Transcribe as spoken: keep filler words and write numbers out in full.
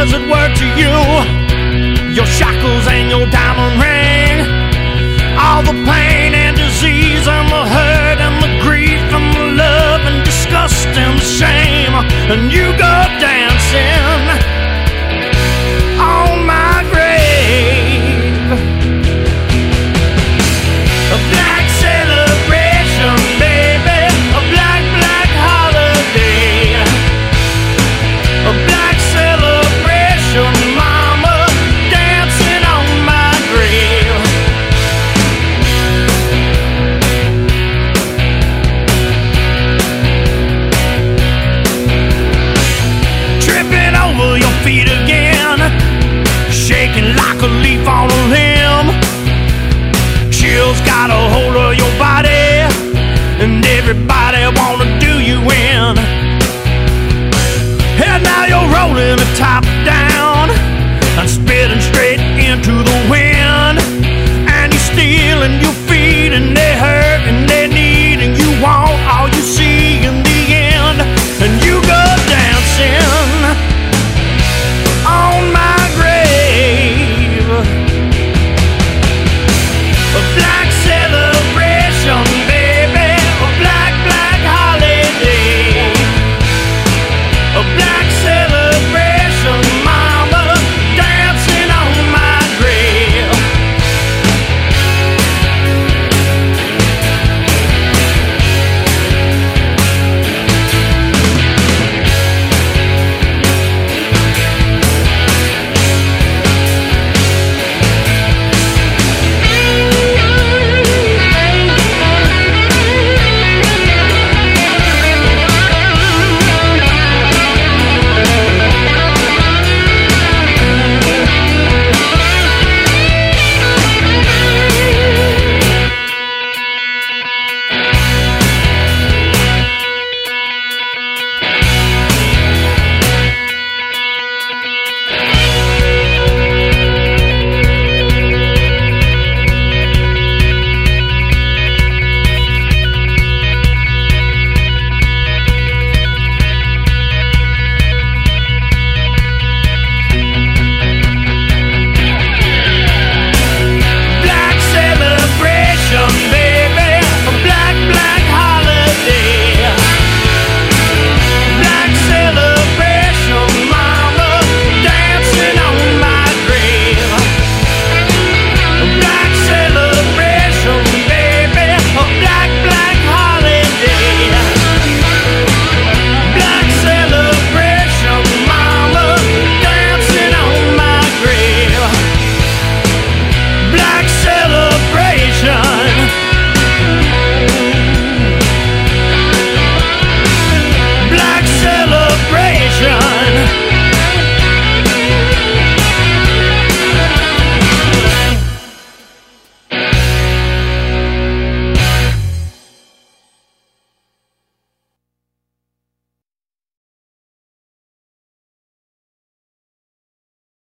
does it work to you? Your shackles and your diamond ring, all the pain and disease and the hurt and the grief and the love and disgust and shame, and you go dancing on my grave. A black celebration, baby, a black, black holiday. A black celebration, mama, dancing on my grave. Tripping over your feet again, shaking like a leaf on a limb. Chills got a hold of your body, and everybody wanna do you in. And now you're rolling the top down and spitting straight into the wind, and you're stealing your